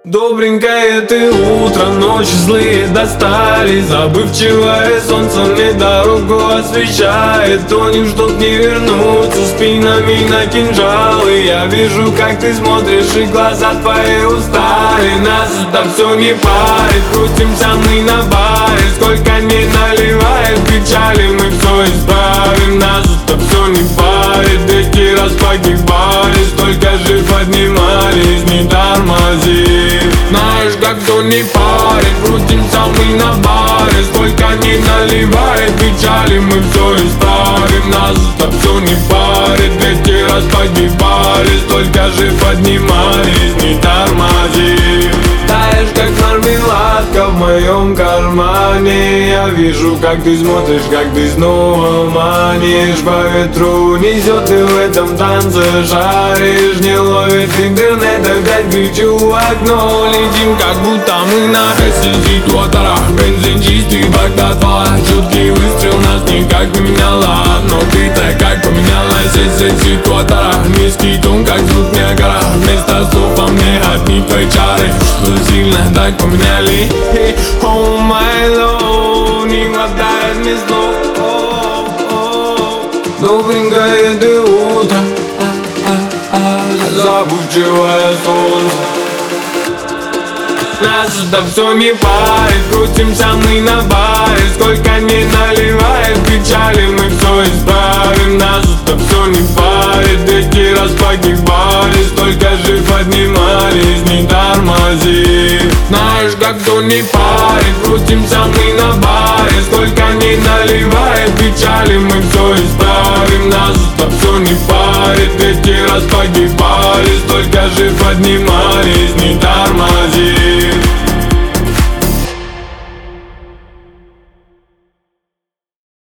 Добренькое ты утро, ночи злые достали. Забывчивое солнце мне дорогу освещает. Тонем, чтоб не вернуться спинами на кинжалы. Я вижу, как ты смотришь, и глаза твои устали. Нас это все не парит, крутимся мы на баре. Сколько не наливает печали, мы все исправим. Нас это все не парит, 200 раз погибали, столько же поднимались, не тормози. Знаешь, как кто не парит, крутимся мы на баре. Сколько не наливает печали, мы все исправим. Нас это все не парит, 200 раз погибали, столько же поднимались, не тормози. Таешь, как мармеладка в моем кармане. Я вижу, как ты смотришь, как ты снова манишь. По ветру несет, ты в этом танце шаришь. Не ловит интернет, опять кричу в окно. Летим, как будто мы на ситуаторах. Бензин чистый, бак до ствола. Чуткий выстрел нас никак не меняла. Но ты-то как поменялась из ситуатора. Низкий тон, как звук Ниагара. Вместо слов во мне одни твои чары. Что сильно так поменяли. Oh my love, не хватает мне слов. Добренькое ты утро, забывчивое солнце. Нас это все не парит, крутимся мы на баре. Сколько не наливает печали, мы все исправим. Нас это все не парит, 200 раз погибали, столько же поднимались, не тормози. Знаешь, как кто не парит, крутимся мы на баре. Сколько не наливает печали, мы все исправим. Нас это все не парит, 200 раз погибали, столько же поднимались, не